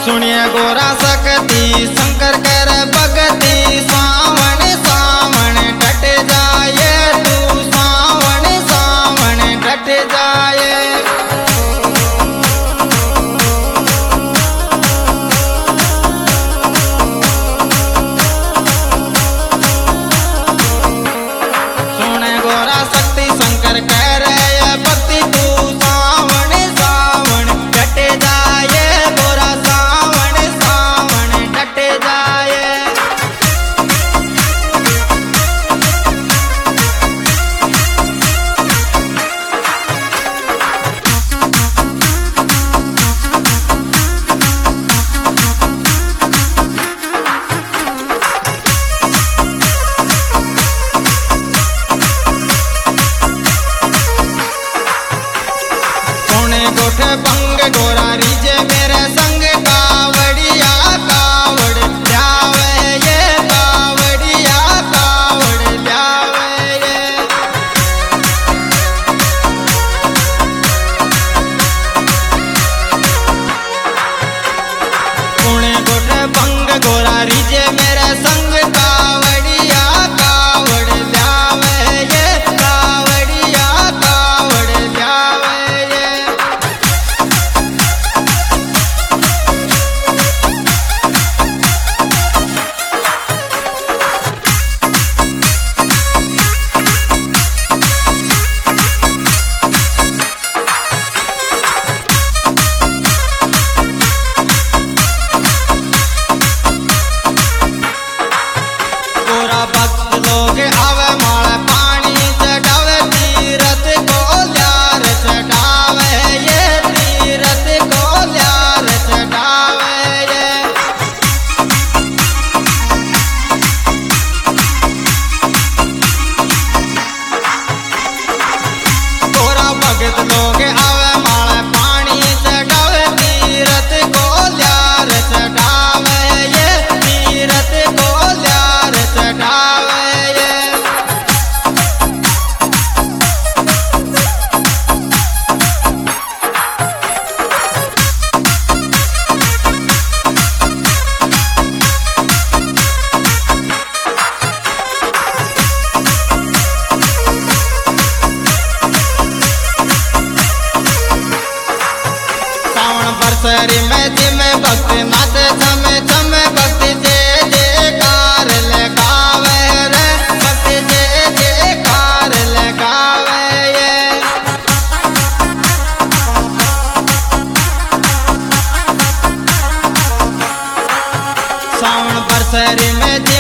सुनिए गोरा सकती शंकर कर भगती सावन सावन डट जाए तू सावन सावन डट जाए। सुने गोरा शक्ति शंकर कह रहे भक्ति तू सावन सावन डट जाए गोरा सावन सावन डट जाए। गोठे बंग गोरा रीजे मेरे संग कावड़िया कावड़ ल्यावे ये कावड़िया कावड़ ल्यावे ये। पुणे गोठे बंग गोरा रीजे मेरे संग कावड़िया कावड़ ल्यावे ये कावड़िया कावड़ ल्यावे ये। भक्त लोग आवे माला पानी चढ़ावे तीरथ को ल्यार चढ़ावे ये तीरथ को ल्यार चढ़ावे ये। गोरा भक्त लोग आवे माला पानी चढ़ावे तीरथ को ल्यार चढ़ावे ये तीरथ को ल्यार चढ़ावे ये। सावन बरसरी में जिमे भक्त नाच छमे छमे भक्ति जय जयकार लगावे रे भक्ति जय जयकार लगावे ये। सावन बरसरी में